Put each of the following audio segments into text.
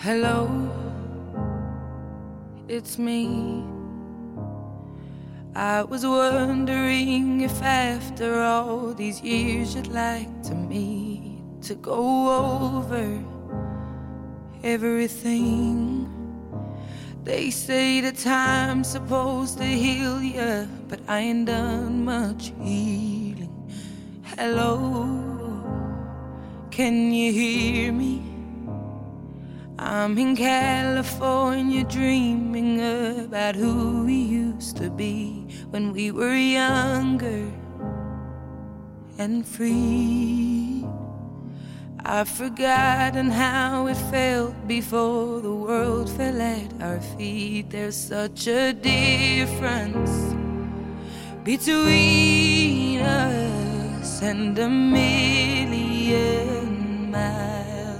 Hello, it's me. I was wondering if after all these years you'd like to meet to go over everything. They say that time's supposed to heal ya, but I ain't done much healing. Hello, can you hear me? I'm in California dreaming about who we used to be when we were younger and free. I've forgotten how it felt before the world fell at our feet. There's such a difference between us and a million miles.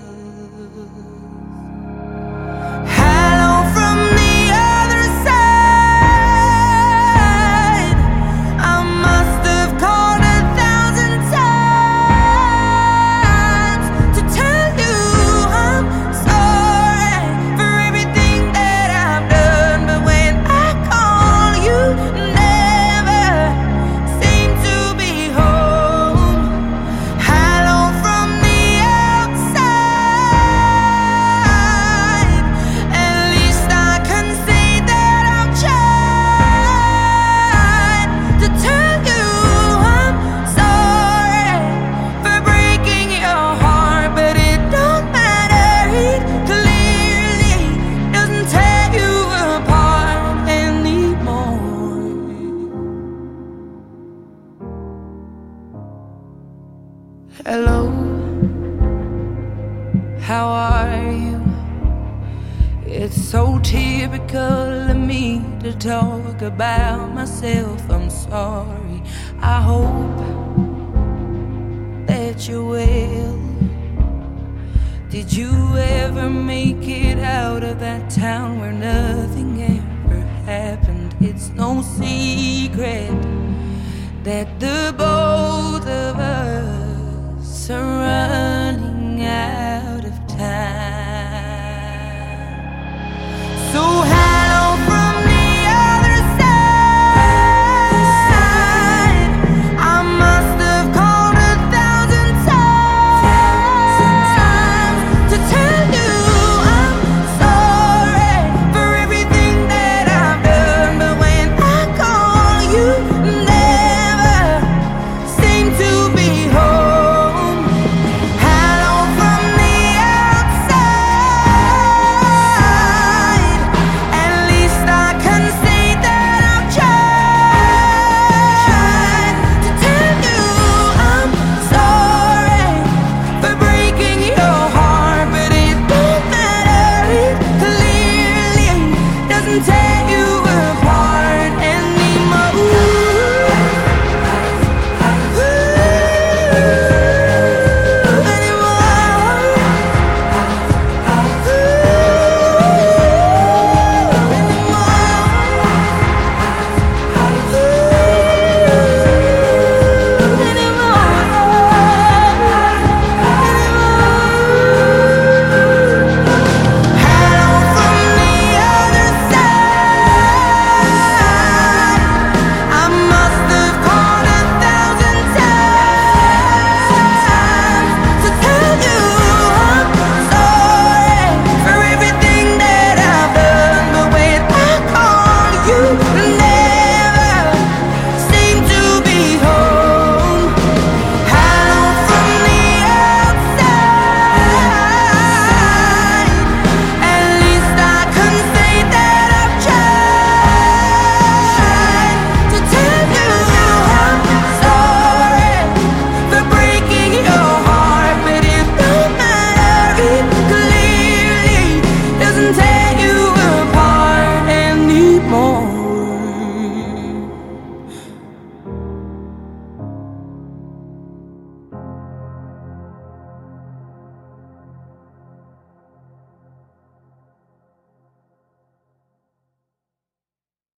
Hello, how are you? It's so typical of me to talk about myself. I'm sorry. I hope that you're well. Did you ever make it out of that town where nothing ever happened? It's no secret that the both of us are running.